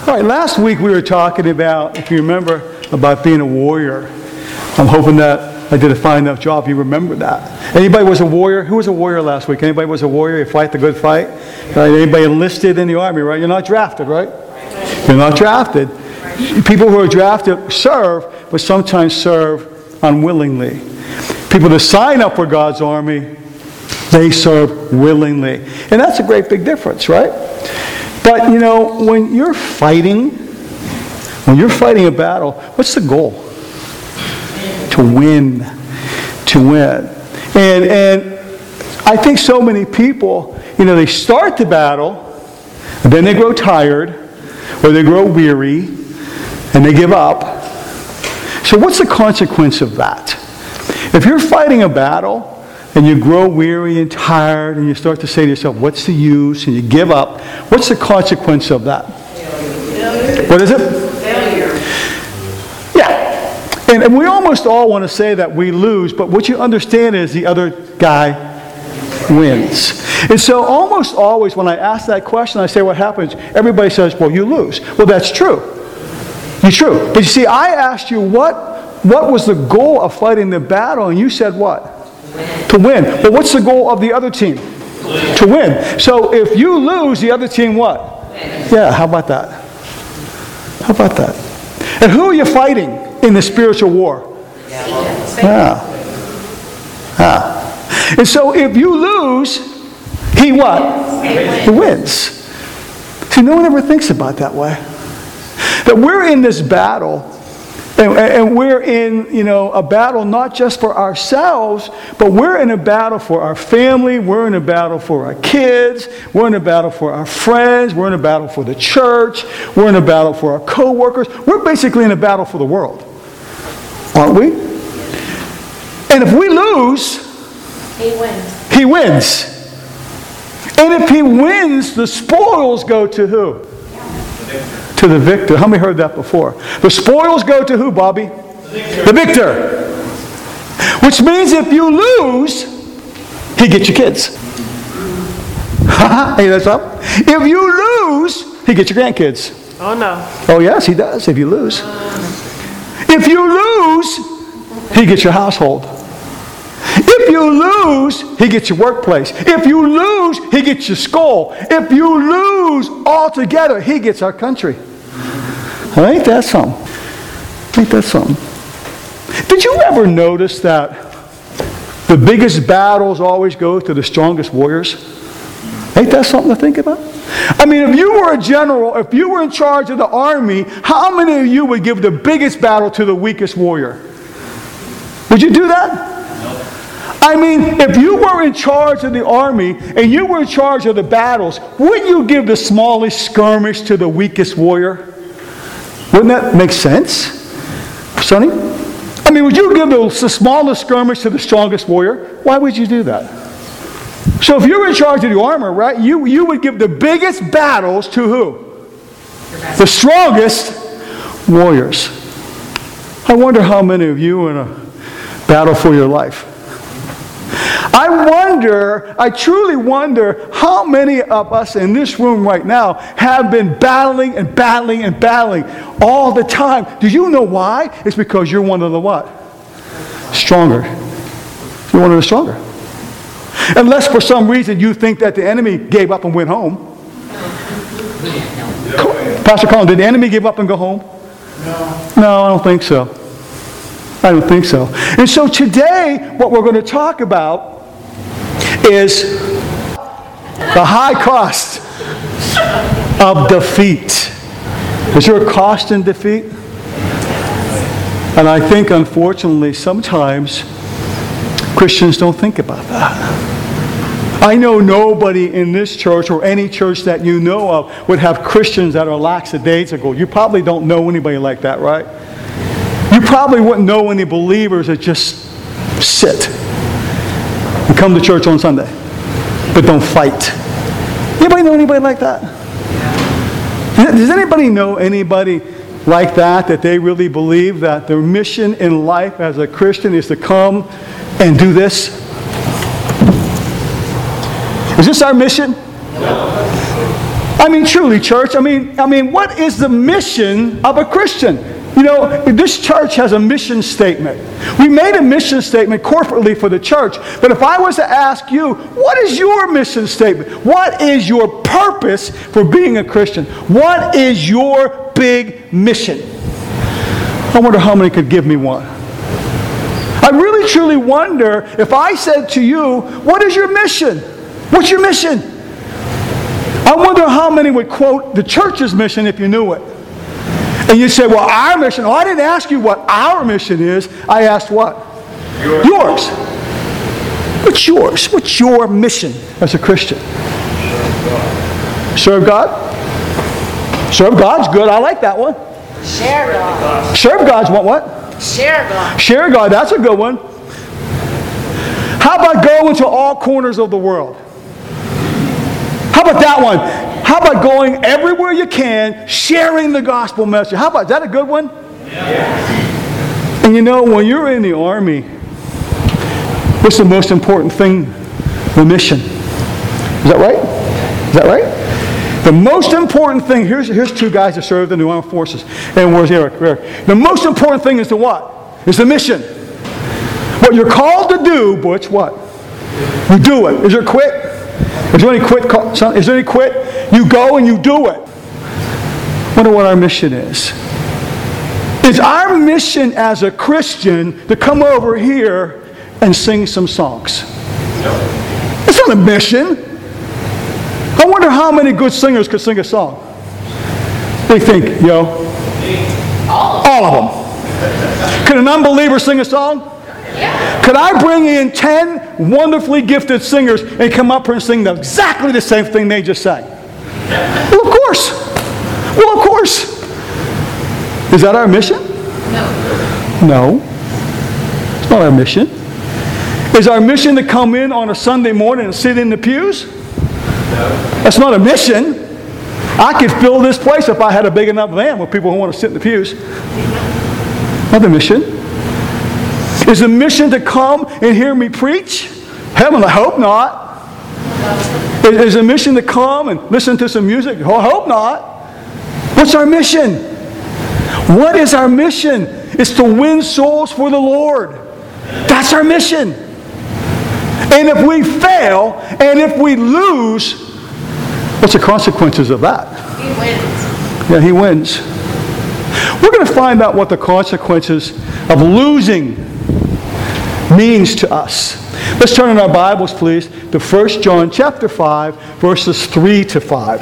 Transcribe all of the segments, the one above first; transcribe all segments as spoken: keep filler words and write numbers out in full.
All right, last week we were talking about, if you remember, about being a warrior. I'm hoping that I did a fine enough job. You remember that. Anybody was a warrior? Who was a warrior last week? Anybody was a warrior? You fight the good fight? Right? Anybody enlisted in the army, right? You're not drafted, right? You're not drafted. People who are drafted serve, but sometimes serve unwillingly. People that sign up for God's army, they serve willingly. And that's a great big difference, right? But, you know, when you're fighting, when you're fighting a battle, what's the goal? To win. To win. And, and I think so many people, you know, they start the battle, and then they grow tired, or they grow weary, and they give up. So what's the consequence of that? If you're fighting a battle, and you grow weary and tired, and you start to say to yourself, what's the use? And you give up. What's the consequence of that? Failure. What is it? Failure. Yeah. And, and we almost all want to say that we lose, but what you understand is the other guy wins. And so almost always when I ask that question, I say what happens? Everybody says, well, you lose. Well, that's true. You're true. But you see, I asked you what, what was the goal of fighting the battle, and you said what? To win. But what's the goal of the other team? Win. To win. So if you lose, the other team what? Win. Yeah, how about that? How about that? And who are you fighting in the spiritual war? Yeah. Ah. And so if you lose, he what? He wins. See, no one ever thinks about it that way. That we're in this battle. And, and we're in, you know, a battle not just for ourselves, but we're in a battle for our family, we're in a battle for our kids, we're in a battle for our friends, we're in a battle for the church, we're in a battle for our co-workers. We're basically in a battle for the world. Aren't we? And if we lose, he wins. He wins. And if he wins, the spoils go to who? To the victor. How many heard that before? The spoils go to who, Bobby? The victor. The victor. Which means if you lose, he gets your kids. Hey, that's up. If you lose, he gets your grandkids. Oh, no. Oh, yes, he does if you lose. If you lose, he gets your household. If you lose, he gets your workplace. If you lose, he gets your school. If you lose altogether, he gets our country. Ain't that something? Ain't that something? Did you ever notice that the biggest battles always go to the strongest warriors? Ain't that something to think about? I mean, if you were a general, if you were in charge of the army, how many of you would give the biggest battle to the weakest warrior? Would you do that? I mean, if you were in charge of the army and you were in charge of the battles, wouldn't you give the smallest skirmish to the weakest warrior? Wouldn't that make sense, Sonny? I mean, would you give the, the smallest skirmish to the strongest warrior? Why would you do that? So if you were in charge of the armor, right, you, you would give the biggest battles to who? The strongest warriors. I wonder how many of you are in a battle for your life. I wonder, I truly wonder how many of us in this room right now have been battling and battling and battling all the time. Do you know why? It's because you're one of the what? Stronger. You're one of the stronger. Unless for some reason you think that the enemy gave up and went home. Pastor Colin, did the enemy give up and go home? No. No, I don't think so. I don't think so. And so today, what we're going to talk about is the high cost of defeat. Is there a cost in defeat? And I think, unfortunately, sometimes Christians don't think about that. I know nobody in this church or any church that you know of would have Christians that are lackadaisical. You probably don't know anybody like that, right? You probably wouldn't know any believers that just sit and come to church on Sunday, but don't fight. Anybody know anybody like that? Does anybody know anybody like that, that they really believe that their mission in life as a Christian is to come and do this? Is this our mission? I I mean, truly, church, I mean, I mean, what is the mission of a Christian? You know, this church has a mission statement. We made a mission statement corporately for the church, but if I was to ask you, what is your mission statement? What is your purpose for being a Christian? What is your big mission? I wonder how many could give me one. I really truly wonder if I said to you, what is your mission? What's your mission? I wonder how many would quote the church's mission if you knew it. And you'd say, well, our mission. Oh, I didn't ask you what our mission is. I asked what? Yours. Yours. What's yours? What's your mission as a Christian? Serve God? Serve God's good. I like that one. Share God. Serve God's what? What? Share God. Share God. That's a good one. How about going to all corners of the world? How about that one? How about going everywhere you can, sharing the gospel message? How about, is that a good one? Yeah. And you know, when you're in the army, what's the most important thing? The mission. Is that right? Is that right? The most important thing, here's, here's two guys that served in the armed forces. And where's Eric? Eric? The most important thing is the what? Is the mission. What you're called to do, Butch, what? You do it. Is there quit? Is there any quit? Is there any quit? You go and you do it. Wonder what our mission is. Is our mission as a Christian to come over here and sing some songs? No. It's not a mission. I wonder how many good singers could sing a song. What do you think, yo? All of them. All of them. Could an unbeliever sing a song? Yeah. Could I bring in ten wonderfully gifted singers and come up here and sing the, exactly the same thing they just sang? Well, of course. Well, of course. Is that our mission? No. No. It's not our mission. Is our mission to come in on a Sunday morning and sit in the pews? No. That's not a mission. I could fill this place if I had a big enough van with people who want to sit in the pews. Not the mission. Is the mission to come and hear me preach? Heaven, I hope not. Is the mission to come and listen to some music? I hope not. What's our mission? What is our mission? It's to win souls for the Lord. That's our mission. And if we fail, and if we lose, what's the consequences of that? He wins. Yeah, he wins. We're going to find out what the consequences of losing means to us. Let's turn in our Bibles, please, to First John chapter five, verses three to five.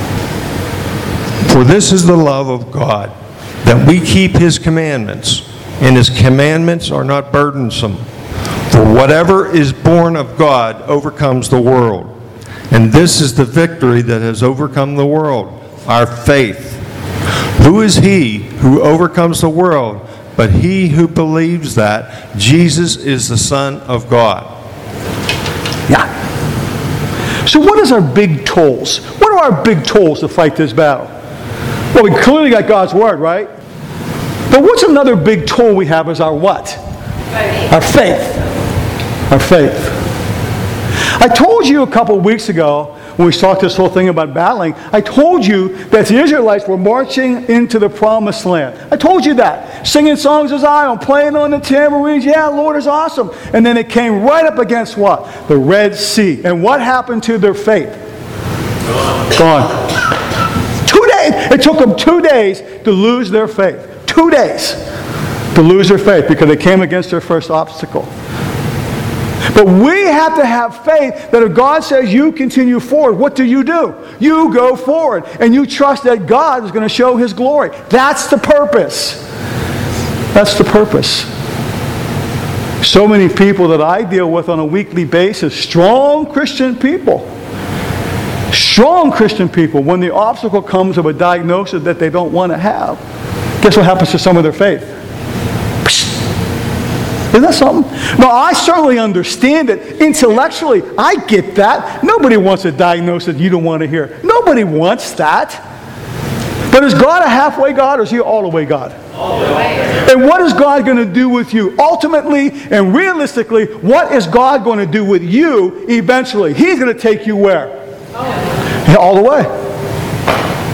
For this is the love of God, that we keep His commandments, and His commandments are not burdensome. For whatever is born of God overcomes the world. And this is the victory that has overcome the world, our faith. Who is he who overcomes the world but he who believes that Jesus is the Son of God? Yeah. So what is our big tools? What are our big tools to fight this battle? Well, we clearly got God's Word, right? But what's another big tool we have is our what? Faith. Our faith. Our faith. I told you a couple of weeks ago when we talked this whole thing about battling, I told you that the Israelites were marching into the promised land. I told you that. Singing songs of Zion, playing on the tambourines. Yeah, Lord is awesome. And then it came right up against what? The Red Sea. And what happened to their faith? Gone. Two days. It took them two days to lose their faith. Two days to lose their faith because they came against their first obstacle. But we have to have faith that if God says you continue forward, what do you do? You go forward and you trust that God is going to show His glory. That's the purpose. That's the purpose. So many people that I deal with on a weekly basis, strong Christian people, strong Christian people, when the obstacle comes of a diagnosis that they don't want to have, guess what happens to some of their faith? Isn't that something? No, I certainly understand it. Intellectually, I get that. Nobody wants a diagnosis you don't want to hear. Nobody wants that. But is God a halfway God or is He all the way God? All the way. And what is God going to do with you? Ultimately and realistically, what is God going to do with you eventually? He's going to take you where? Oh. All the way.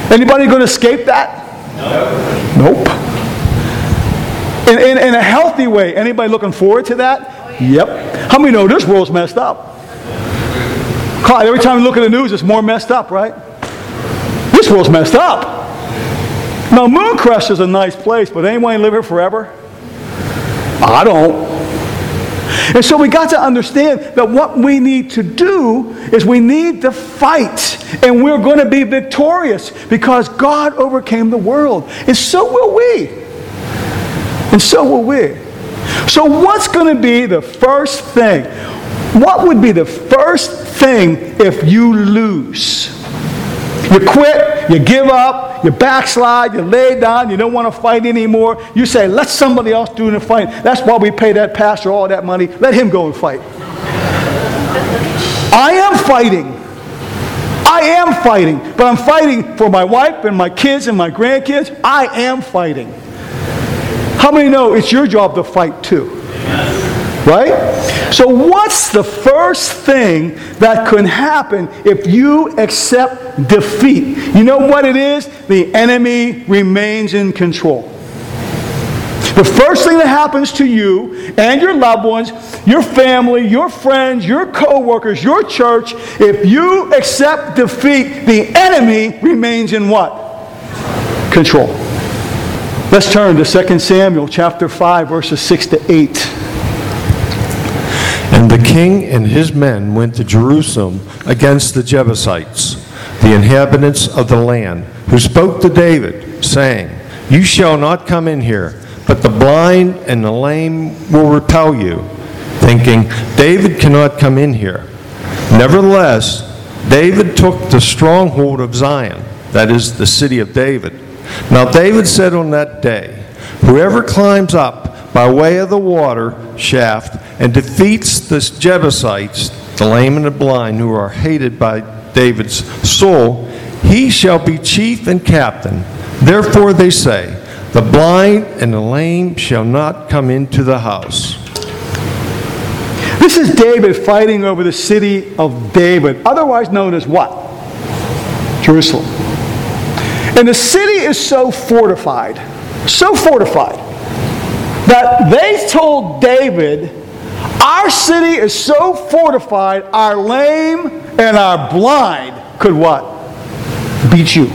Anybody going to escape that? No. Nope. In, in, in a healthy way, anybody looking forward to that? Yep. How many know this world's messed up? Clyde, every time you look at the news, it's more messed up, right? This world's messed up. Now, Mooncrest is a nice place, but anyone live here forever? I don't. And so we got to understand that what we need to do is we need to fight. And we're going to be victorious because God overcame the world. And so will we. And so will we. So what's going to be the first thing? What would be the first thing if you lose? You quit, you give up, you backslide, you lay down, you don't want to fight anymore. You say, let somebody else do the fight. That's why we pay that pastor all that money. Let him go and fight. I am fighting. I am fighting. But I'm fighting for my wife and my kids and my grandkids. I am fighting. How many know it's your job to fight too? Right? So what's the first thing that could happen if you accept defeat? You know what it is? The enemy remains in control. The first thing that happens to you and your loved ones, your family, your friends, your co-workers, your church, if you accept defeat, the enemy remains in what? Control. Let's turn to Second Samuel chapter five, verses six to eight. And the king and his men went to Jerusalem against the Jebusites, the inhabitants of the land, who spoke to David, saying, You shall not come in here, but the blind and the lame will repel you, thinking, David cannot come in here. Nevertheless, David took the stronghold of Zion, that is, the city of David. Now David said on that day, Whoever climbs up by way of the water shaft and defeats the Jebusites, the lame and the blind, who are hated by David's soul, he shall be chief and captain. Therefore they say, the blind and the lame shall not come into the house. This is David fighting over the city of David, otherwise known as what? Jerusalem. And the city is so fortified, so fortified, that they told David, our city is so fortified, our lame and our blind could what? Beat you.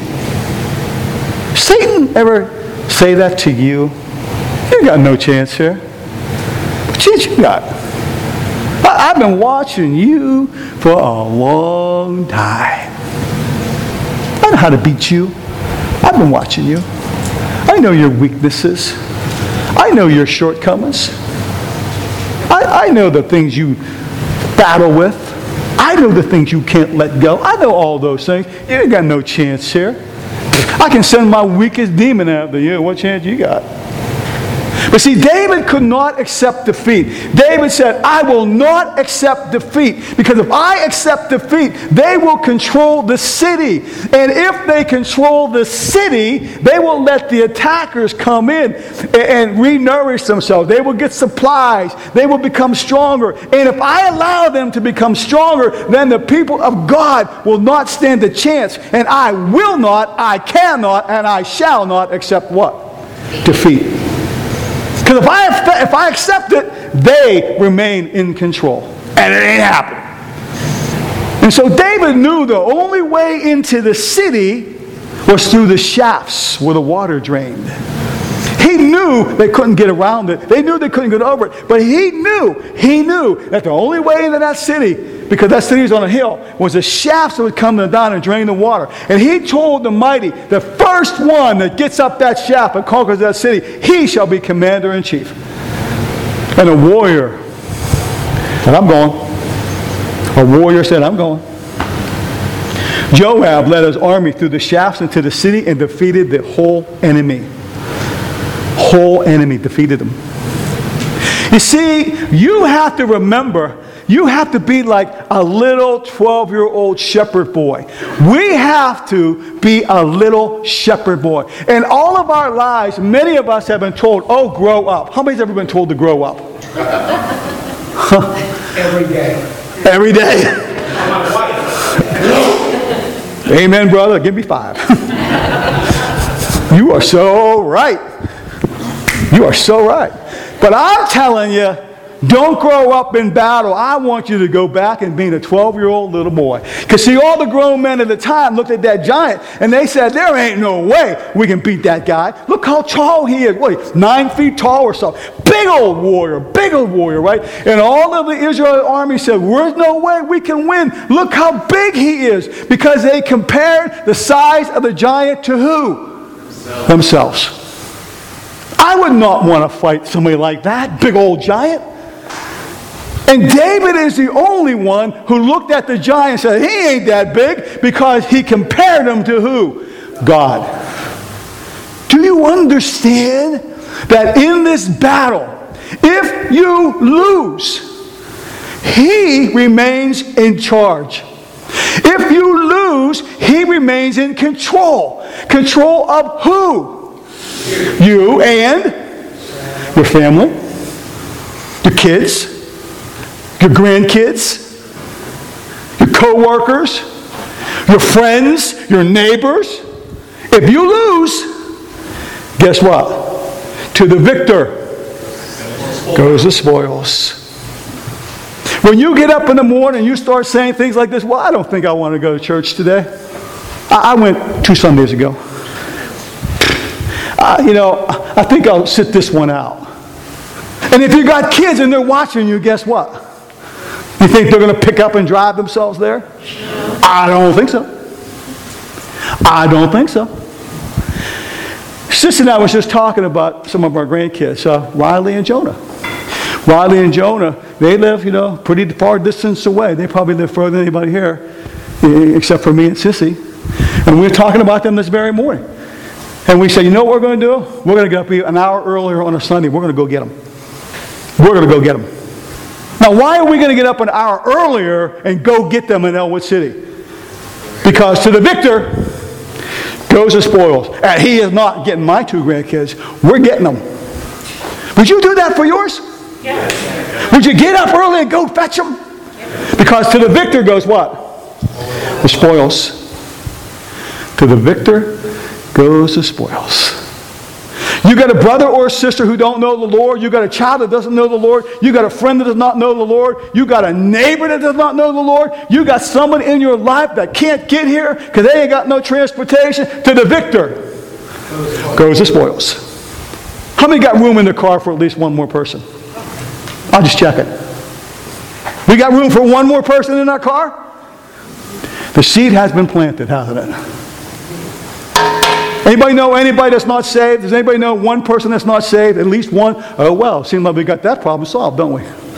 Satan ever say that to you? You got no chance here. What chance you got? I, I've been watching you for a long time. I know how to beat you. I've been watching you. I know your weaknesses. I know your shortcomings. I, I know the things you battle with. I know the things you can't let go. I know all those things. You ain't got no chance here. I can send my weakest demon after you. What chance you got? But see, David could not accept defeat. David said, I will not accept defeat. Because if I accept defeat, they will control the city. And if they control the city, they will let the attackers come in and, and re-nourish themselves. They will get supplies. They will become stronger. And if I allow them to become stronger, then the people of God will not stand a chance. And I will not, I cannot, and I shall not accept what? Defeat. Because if I, if I accept it, they remain in control. And it ain't happening. And so David knew the only way into the city was through the shafts where the water drained. He knew they couldn't get around it. They knew they couldn't get over it. But he knew, he knew that the only way into that city, because that city was on a hill, was the shafts that would come down and drain the water. And he told the mighty, the first one that gets up that shaft and conquers that city, he shall be commander-in-chief. And a warrior said, I'm going. A warrior said, I'm going. Joab led his army through the shafts into the city and defeated the whole enemy. Whole enemy defeated them. You see, you have to remember, you have to be like a little twelve-year-old shepherd boy. We have to be a little shepherd boy. In all of our lives, many of us have been told, oh, grow up. How many's ever been told to grow up? Every day. Every day. Amen, brother. Give me five. You are so right. You are so right. But I'm telling you, don't grow up in battle. I want you to go back and being a twelve-year-old little boy. Because see, all the grown men at the time looked at that giant and they said, there ain't no way we can beat that guy. Look how tall he is. What, nine feet tall or so. Big old warrior, big old warrior, right? And all of the Israel army said, there's no way we can win. Look how big he is. Because they compared the size of the giant to who? Themselves. Themselves. I would not want to fight somebody like that, big old giant. And David is the only one who looked at the giant and said, he ain't that big, because he compared him to who? God. Do you understand that in this battle, if you lose, he remains in charge. If you lose, he remains in control. Control of who? You and your family, your kids, your grandkids, your co-workers, your friends, your neighbors. If you lose, guess what? To the victor goes the spoils. When you get up in the morning and you start saying things like this, well, I don't think I want to go to church today. I, I went two Sundays ago. Uh, you know, I think I'll sit this one out. And if you got kids and they're watching you, guess what? You think they're going to pick up and drive themselves there? I don't think so. I don't think so. Sister and I was just talking about some of our grandkids, uh, Riley and Jonah. Riley and Jonah, they live, you know, pretty far distance away. They probably live further than anybody here, except for me and Sissy. And we were talking about them this very morning. And we said, you know what we're going to do? We're going to get up an hour earlier on a Sunday. We're going to go get them. We're going to go get them. Now, why are we going to get up an hour earlier and go get them in Elwood City? Because to the victor goes the spoils. And he is not getting my two grandkids. We're getting them. Would you do that for yours? Yes. Would you get up early and go fetch them? Because to the victor goes what? The spoils. To the victor goes the spoils. You got a brother or a sister who don't know the Lord. You got a child that doesn't know the Lord. You got a friend that does not know the Lord. You got a neighbor that does not know the Lord. You got someone in your life that can't get here because they ain't got no transportation. To the victor goes the spoils. How many got room in their car for at least one more person? I'll just check it. We got room for one more person in our car? The seed has been planted, hasn't it? Anybody know anybody that's not saved? Does anybody know one person that's not saved? At least one? Oh, well, seems like we got that problem solved, don't we?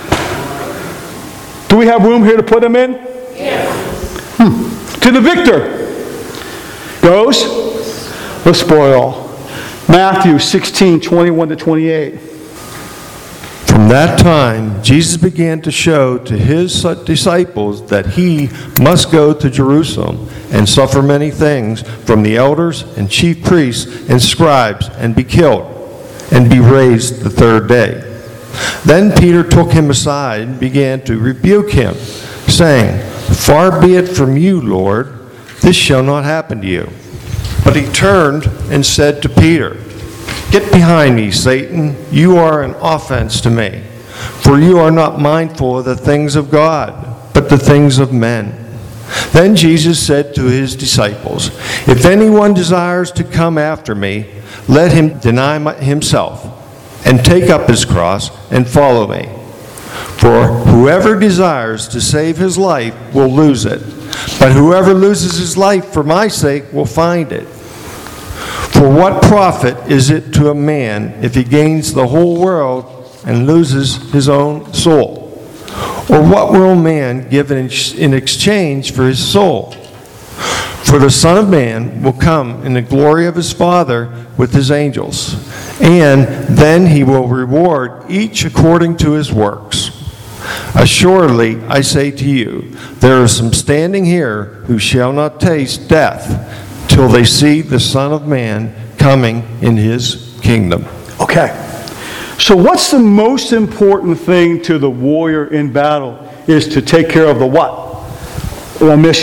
Do we have room here to put them in? Yes. Hmm. To the victor goes the spoil. Matthew sixteen, twenty-one to twenty-eight. From that time, Jesus began to show to his disciples that he must go to Jerusalem and suffer many things from the elders and chief priests and scribes and be killed and be raised the third day. Then Peter took him aside and began to rebuke him, saying, Far be it from you, Lord, this shall not happen to you. But he turned and said to Peter, Get behind me, Satan. You are an offense to me, for you are not mindful of the things of God, but the things of men. Then Jesus said to his disciples, If anyone desires to come after me, let him deny himself and take up his cross and follow me. For whoever desires to save his life will lose it, but whoever loses his life for my sake will find it. For what profit is it to a man if he gains the whole world and loses his own soul? Or what will a man give in exchange for his soul? For the Son of Man will come in the glory of his Father with his angels, and then he will reward each according to his works. Assuredly, I say to you, there are some standing here who shall not taste death till they see the Son of Man coming in his kingdom. Okay. So what's the most important thing to the warrior in battle is to take care of the what? The mission.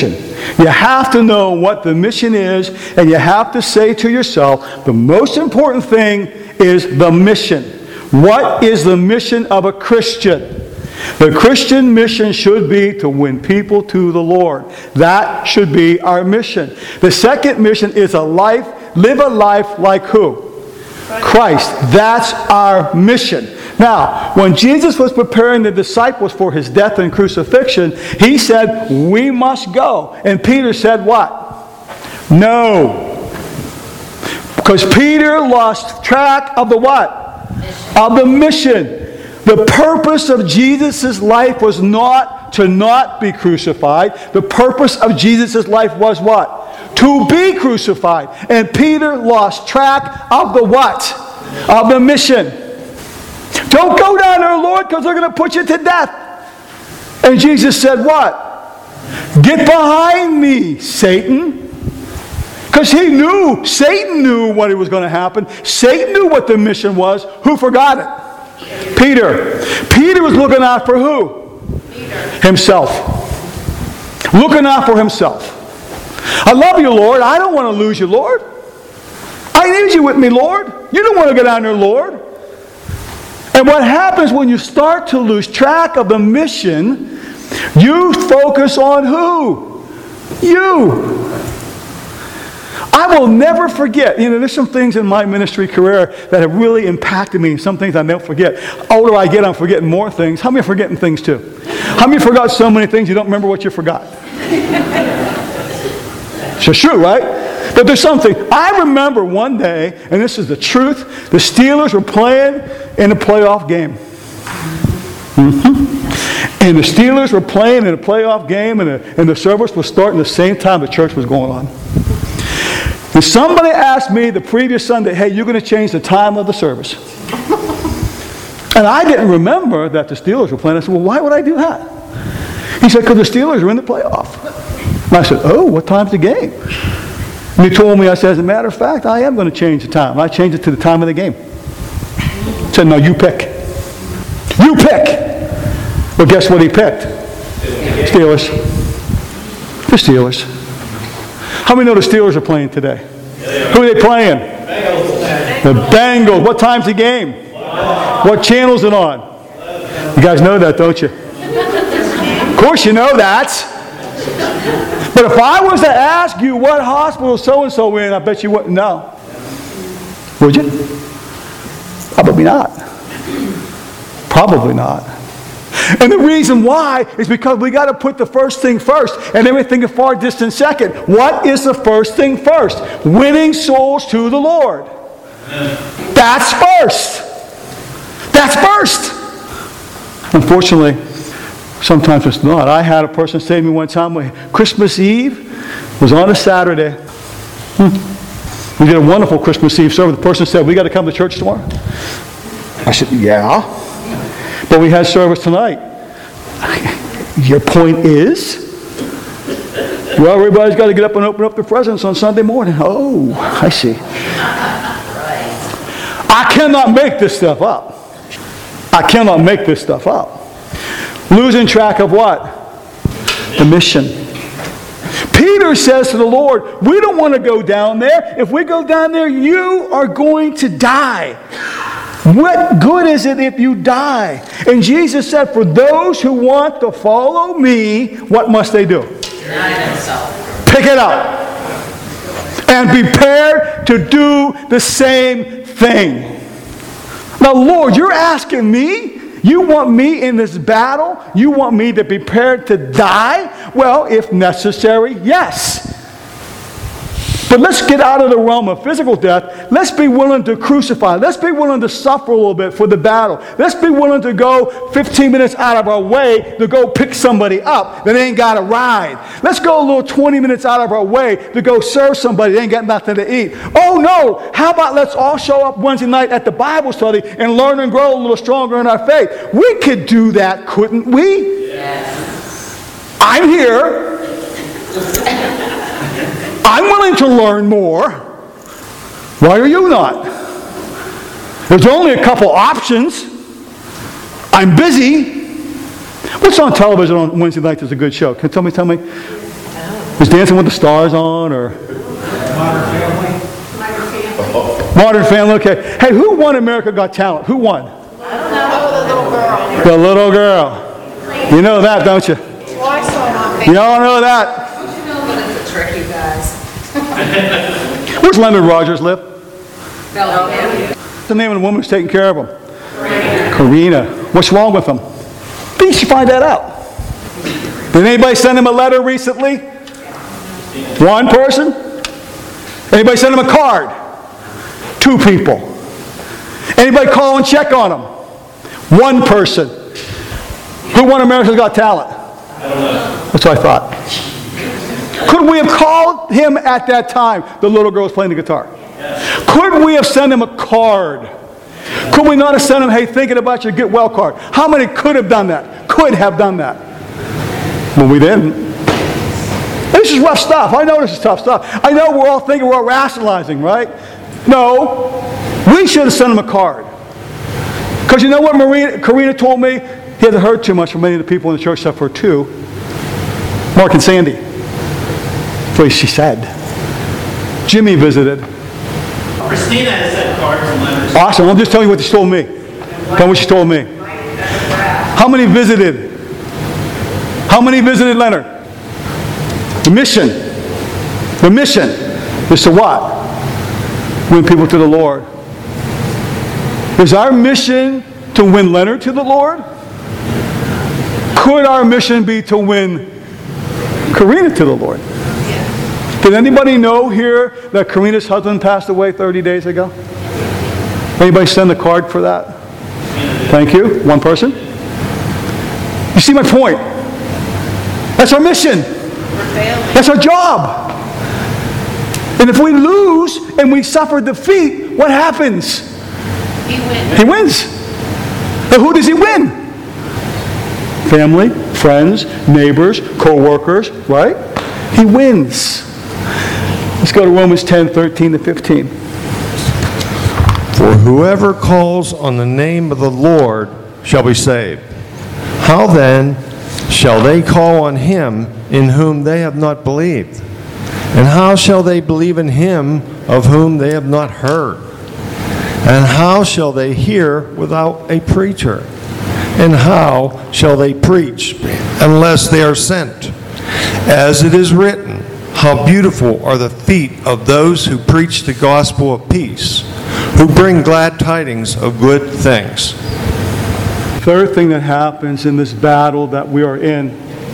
You have to know what the mission is, and you have to say to yourself, the most important thing is the mission. What is the mission of a Christian? The Christian mission should be to win people to the Lord. That should be our mission. The second mission is a life, live a life like who? Christ. That's our mission. Now, when Jesus was preparing the disciples for his death and crucifixion, he said, we must go. And Peter said what? No. Because Peter lost track of the what? Of the mission. The purpose of Jesus' life was not to not be crucified. The purpose of Jesus' life was what? To be crucified. And Peter lost track of the what? Of the mission. Don't go down there, Lord, because they're going to put you to death. And Jesus said what? Get behind me, Satan. Because he knew, Satan knew what was going to happen. Satan knew what the mission was. Who forgot it? Peter. Peter was looking out for who? Peter. Himself. Looking out for himself. I love you, Lord. I don't want to lose you, Lord. I need you with me, Lord. You don't want to go down there, Lord. And what happens when you start to lose track of the mission, you focus on who? You. I will never forget, you know, there's some things in my ministry career that have really impacted me, some things I never forget. Older I get, I'm forgetting more things. How many are forgetting things too? How many forgot so many things you don't remember what you forgot? It's true, right? But there's something. I remember one day, and this is the truth, the Steelers were playing in a playoff game. Mm-hmm. And the Steelers were playing in a playoff game, and the, and the service was starting the same time the church was going on. And somebody asked me the previous Sunday, hey, you're going to change the time of the service. And I didn't remember that the Steelers were playing. I said, well, why would I do that? He said, because the Steelers are in the playoff. And I said, oh, what time's the game? And he told me, I said, as a matter of fact, I am going to change the time. I changed it to the time of the game. I said, no, you pick. You pick. Well, guess what he picked? Steelers. The Steelers. How many know the Steelers are playing today? Who are they playing? Bengals. The Bengals. What time's the game? Wow. What channel is it on? You guys know that, don't you? Of course you know that. But if I was to ask you what hospital so-and-so in, I bet you wouldn't know. Would you? Probably not. Probably not. And the reason why is because we got to put the first thing first and everything a far distant second. What is the first thing first? Winning souls to the Lord. That's first. That's first. Unfortunately, sometimes it's not. I had a person say to me one time, Christmas Eve was on a Saturday. Hmm. We did a wonderful Christmas Eve service. The person said, we got to come to church tomorrow. I said, yeah. But we had service tonight. Your point is? Well, everybody's got to get up and open up their presents on Sunday morning. Oh, I see. I cannot make this stuff up. I cannot make this stuff up. Losing track of what? The mission. Peter says to the Lord, we don't want to go down there. If we go down there, you are going to die. What good is it if you die? And Jesus said, for those who want to follow me, what must they do? Pick it up. And be prepared to do the same thing. Now, Lord, you're asking me? You want me in this battle? You want me to be prepared to die? Well, if necessary, yes. But let's get out of the realm of physical death. Let's be willing to crucify. Let's be willing to suffer a little bit for the battle. Let's be willing to go fifteen minutes out of our way to go pick somebody up that ain't got a ride. Let's go a little twenty minutes out of our way to go serve somebody that ain't got nothing to eat. Oh no, how about let's all show up Wednesday night at the Bible study and learn and grow a little stronger in our faith. We could do that, couldn't we? Yes. I'm here. I'm willing to learn more. Why are you not? There's only a couple options. I'm busy. What's on television on Wednesday night that's a good show? Can you tell me, tell me? Was Dancing with the Stars on, or? Modern Family, okay. Hey, who won America Got Talent? Who won? I don't know, the little girl. The little girl. You know that, don't you? Twice on my face. Y'all know that. Don't you know that it's a trick, you guys? Where's Leonard Rogers live? Bellingham. What's the name of the woman who's taking care of him? Karina. What's wrong with him? You should find that out. Did anybody send him a letter recently? One person? Anybody send him a card? Two people. Anybody call and check on him? One person. Who won America's Got Talent? That's what I thought. Could we have called him at that time? The little girl was playing the guitar. Could we have sent him a card? Could we not have sent him, hey, thinking about your get well card? How many could have done that? Could have done that. But we didn't. This is rough stuff. I know this is tough stuff. I know we're all thinking we're all rationalizing, right? No. We should have sent him a card. Because you know what Marina, Karina told me? He hasn't heard too much from many of the people in the church except for two. Mark and Sandy. That's what she said. Jimmy visited. Christina has sent cards and letters. Awesome. I'm just telling you what she told me. Tell me what she told me. How many visited? How many visited Leonard? The mission. The mission is to what? Win people to the Lord. Is our mission to win Leonard to the Lord? Could our mission be to win Karina to the Lord? Did anybody know here that Karina's husband passed away thirty days ago? Anybody send a card for that? Thank you. One person. You see my point? That's our mission. That's our job. And if we lose and we suffer defeat, what happens? He wins. He wins. And who does he win? Family, friends, neighbors, co-workers, right? He wins. Let's go to Romans ten, thirteen to fifteen. For whoever calls on the name of the Lord shall be saved. How then shall they call on him in whom they have not believed? And how shall they believe in him of whom they have not heard? And how shall they hear without a preacher? And how shall they preach unless they are sent? As it is written, how beautiful are the feet of those who preach the gospel of peace, who bring glad tidings of good things. Third thing that happens in this battle that we are in,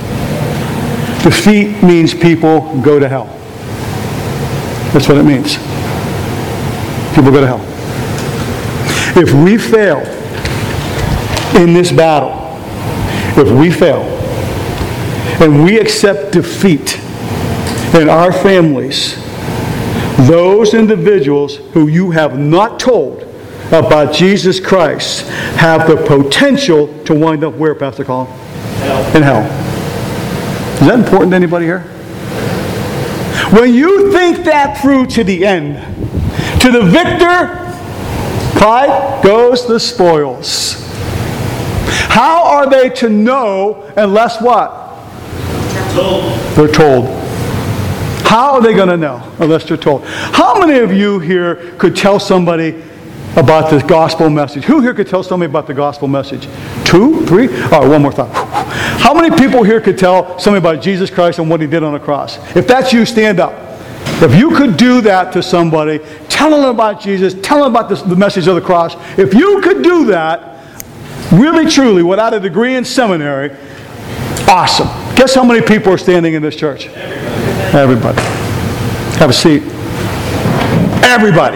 defeat means people go to hell. That's what it means. People go to hell. If we fail in this battle, if we fail and we accept defeat in our families, those individuals who you have not told about Jesus Christ have the potential to wind up where, Pastor Colin? Hell. In hell. Is that important to anybody here? When you think that through to the end, to the victor, Clyde, goes the spoils. How are they to know unless what? They're told. They're told. How are they going to know unless they're told? How many of you here could tell somebody about the gospel message? Who here could tell somebody about the gospel message? Two? Three? All right, one more time. How many people here could tell somebody about Jesus Christ and what he did on the cross? If that's you, stand up. If you could do that to somebody, tell them about Jesus, tell them about this, the message of the cross. If you could do that, really truly, without a degree in seminary, awesome. Guess how many people are standing in this church? Everybody. Have a seat. Everybody.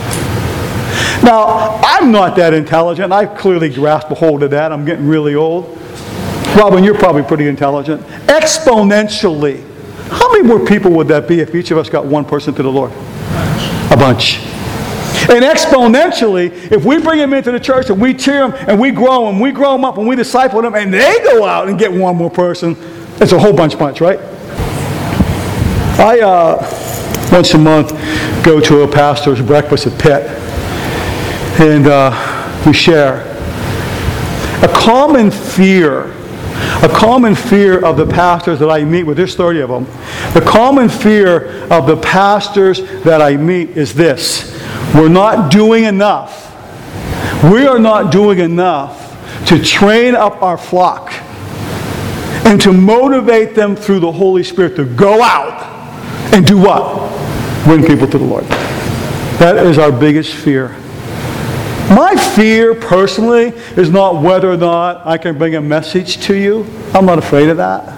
Now, I'm not that intelligent. I clearly grasp a hold of that. I'm getting really old. Robin, you're probably pretty intelligent. Exponentially. How many more people would that be if each of us got one person to the Lord? A bunch. And exponentially, if we bring them into the church and we cheer them and we grow them, we grow them up and we disciple them and they go out and get one more person, it's a whole bunch bunch, right? I, uh, once a month, go to a pastor's breakfast at Pitt. And uh, we share. A common fear A common fear of the pastors that I meet with, there's thirty of them. The common fear of the pastors that I meet is this: we're not doing enough. We are not doing enough to train up our flock and to motivate them through the Holy Spirit to go out and do what? Win people to the Lord. That is our biggest fear. My fear, personally, is not whether or not I can bring a message to you. I'm not afraid of that.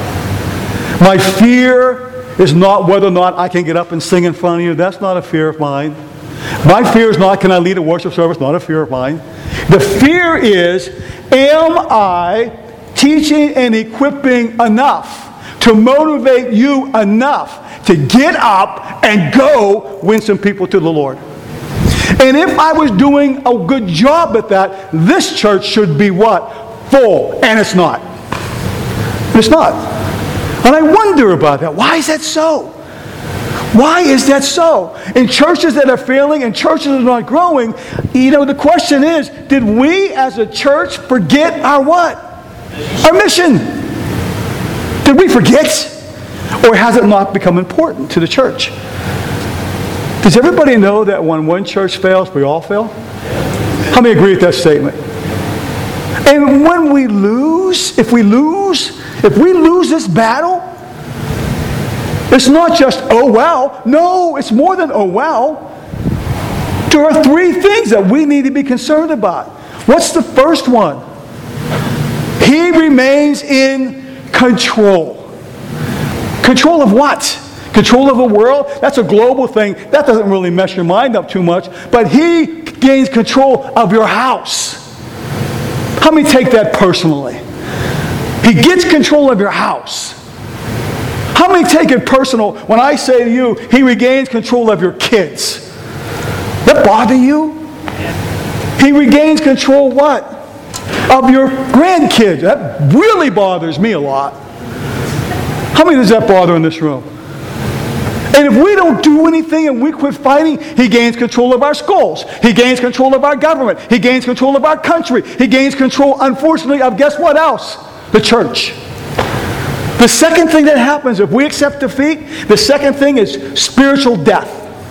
My fear is not whether or not I can get up and sing in front of you. That's not a fear of mine. My fear is not, can I lead a worship service? Not a fear of mine. The fear is, am I teaching and equipping enough to motivate you enough to get up and go win some people to the Lord? And if I was doing a good job at that, this church should be what? Full. And it's not. It's not. And I wonder about that. Why is that so? Why is that so? In churches that are failing and churches that are not growing, you know, the question is, did we as a church forget our what? Our mission. Did we forget? Or has it not become important to the church? Does everybody know that when one church fails, we all fail? How many agree with that statement? And when we lose, if we lose, if we lose this battle, it's not just, oh well. No, it's more than oh well. There are three things that we need to be concerned about. What's the first one? He remains in control. Control of what? Control of the world? That's a global thing. That doesn't really mess your mind up too much. But he gains control of your house. How many take that personally? He gets control of your house. How many take it personal when I say to you, he regains control of your kids? That bother you? He regains control what? Of your grandkids. That really bothers me a lot. How many does that bother in this room? And if we don't do anything and we quit fighting, he gains control of our schools. He gains control of our government. He gains control of our country. He gains control, unfortunately, of guess what else? The church. The second thing that happens if we accept defeat, the second thing is spiritual death.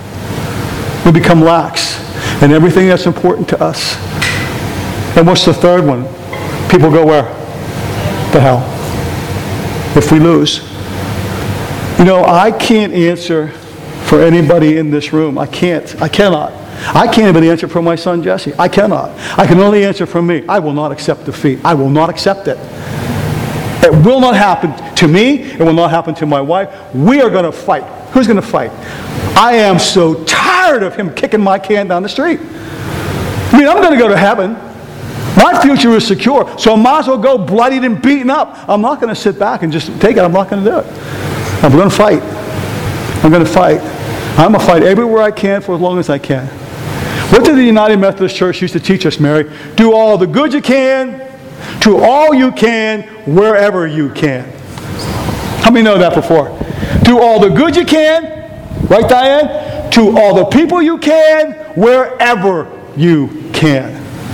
We become lax in everything that's important to us. And what's the third one? People go where? To hell. If we lose. You know, I can't answer for anybody in this room. I can't. I cannot. I can't even answer for my son Jesse. I cannot. I can only answer for me. I will not accept defeat. I will not accept it. It will not happen to me. It will not happen to my wife. We are going to fight. Who's going to fight? I am so tired of him kicking my can down the street. I mean, I'm going to go to heaven. My future is secure. So I might as well go bloodied and beaten up. I'm not going to sit back and just take it. I'm not going to do it. I'm going to fight. I'm going to fight. I'm going to fight everywhere I can for as long as I can. What did the United Methodist Church used to teach us, Mary? Do all the good you can, to all you can, wherever you can. How many know that before? Do all the good you can, right, Diane? To all the people you can, wherever you can.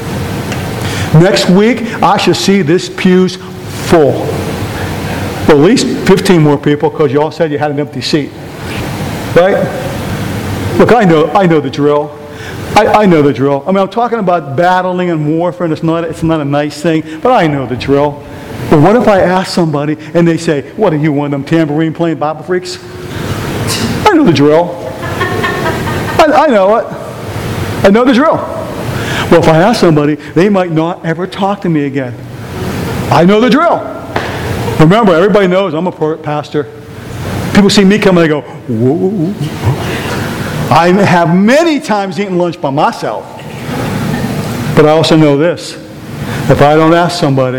Next week, I should see this pew's full. Well, at least fifteen more people, because you all said you had an empty seat. Right? Look, I know, I know the drill. I, I know the drill. I mean, I'm talking about battling and warfare, and it's not, it's not a nice thing, but I know the drill. But what if I ask somebody, and they say, what are you, one of them tambourine-playing Bible freaks? I know the drill. I, I know it. I know the drill. Well, if I ask somebody, they might not ever talk to me again. I know the drill. Remember, everybody knows I'm a pastor. People see me come and they go, whoa. I have many times eaten lunch by myself. But I also know this. If I don't ask somebody,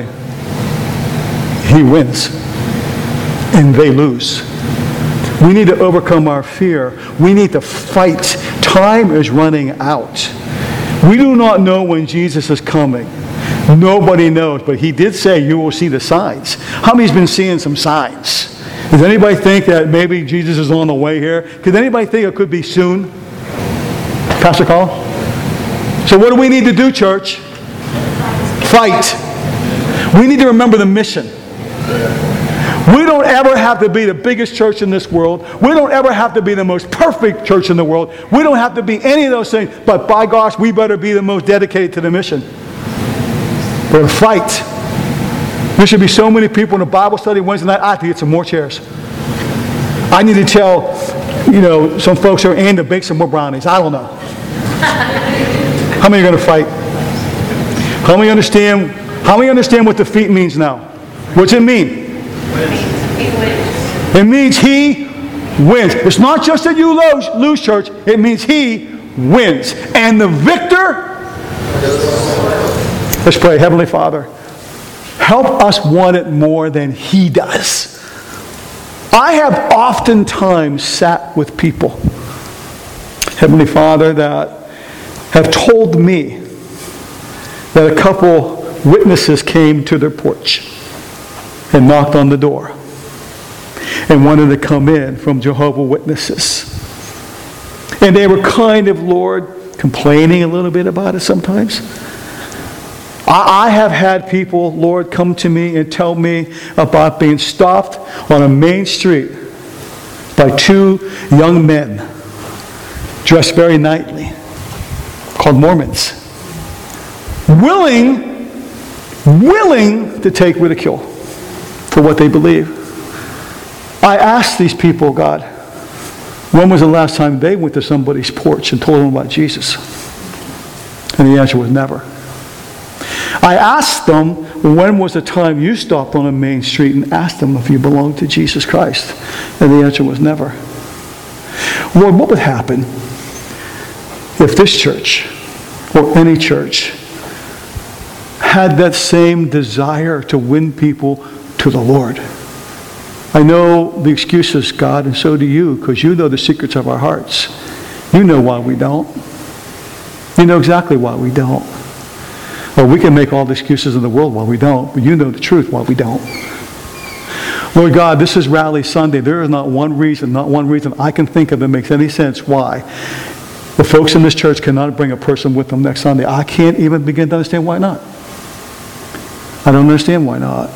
he wins. And they lose. We need to overcome our fear. We need to fight. Time is running out. We do not know when Jesus is coming. Nobody knows, but he did say you will see the signs. How many's been seeing some signs? Does anybody think that maybe Jesus is on the way here? Could anybody think it could be soon? Pastor Carl? So what do we need to do, church? Fight. We need to remember the mission. We don't ever have to be the biggest church in this world. We don't ever have to be the most perfect church in the world. We don't have to be any of those things. But by gosh, we better be the most dedicated to the mission. We're going to fight. There should be so many people in a Bible study Wednesday night. I have to get some more chairs. I need to tell, you know, some folks who are in to bake some more brownies. I don't know. How many are going to fight? How many understand? How many understand what defeat means now? What's it mean? It means he wins. It's not just that you lose, lose, church. It means he wins. And the victor, let's pray. Heavenly Father, help us want it more than he does. I have oftentimes sat with people, Heavenly Father, that have told me that a couple witnesses came to their porch and knocked on the door and wanted to come in from Jehovah's Witnesses. And they were kind of, Lord, complaining a little bit about it sometimes. I, I have had people, Lord, come to me and tell me about being stopped on a main street by two young men dressed very nicely, called Mormons, willing, willing to take ridicule for what they believe. I asked these people, God, when was the last time they went to somebody's porch and told them about Jesus? And the answer was never. I asked them, when was the time you stopped on a main street and asked them if you belonged to Jesus Christ? And the answer was never. Lord, what would happen if this church or any church had that same desire to win people to the Lord? I know the excuses, God, and so do you, because you know the secrets of our hearts. You know why we don't. You know exactly why we don't. Well, we can make all the excuses in the world why we don't, but you know the truth why we don't. Lord God, this is Rally Sunday. There is not one reason, not one reason I can think of that makes any sense why the folks in this church cannot bring a person with them next Sunday. I can't even begin to understand why not. I don't understand why not.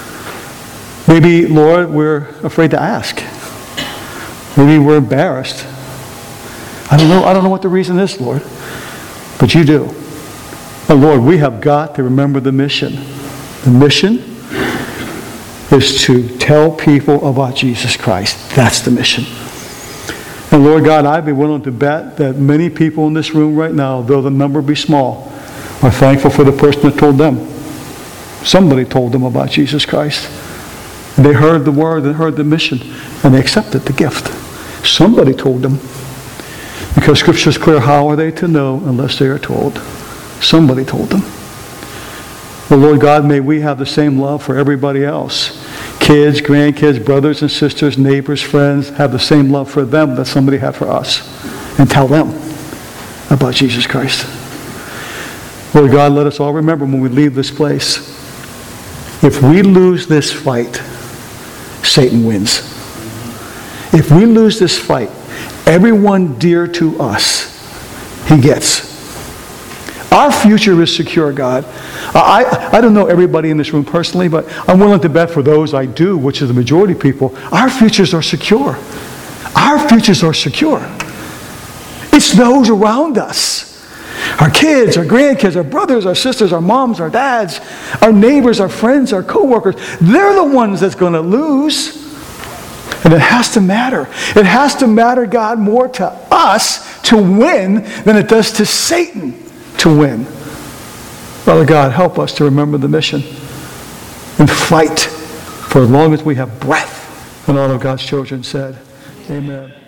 Maybe, Lord, we're afraid to ask. Maybe we're embarrassed. I don't know. I don't know what the reason is, Lord. But you do. And Lord, we have got to remember the mission. The mission is to tell people about Jesus Christ. That's the mission. And Lord God, I'd be willing to bet that many people in this room right now, though the number be small, are thankful for the person that told them. Somebody told them about Jesus Christ. And they heard the word, they heard the mission, and they accepted the gift. Somebody told them. Because Scripture is clear, how are they to know unless they are told? Somebody told them. Well, Lord God, may we have the same love for everybody else. Kids, grandkids, brothers and sisters, neighbors, friends, have the same love for them that somebody had for us. And tell them about Jesus Christ. Lord God, let us all remember when we leave this place, if we lose this fight, Satan wins. If we lose this fight, everyone dear to us, he gets. Our future is secure, God. I, I don't know everybody in this room personally, but I'm willing to bet for those I do, which is the majority of people, our futures are secure. Our futures are secure. It's those around us. Our kids, our grandkids, our brothers, our sisters, our moms, our dads, our neighbors, our friends, our coworkers. They're the ones that's going to lose. And it has to matter. It has to matter, God, more to us to win than it does to Satan to win. Father God, help us to remember the mission and fight for as long as we have breath. And all of God's children said, amen.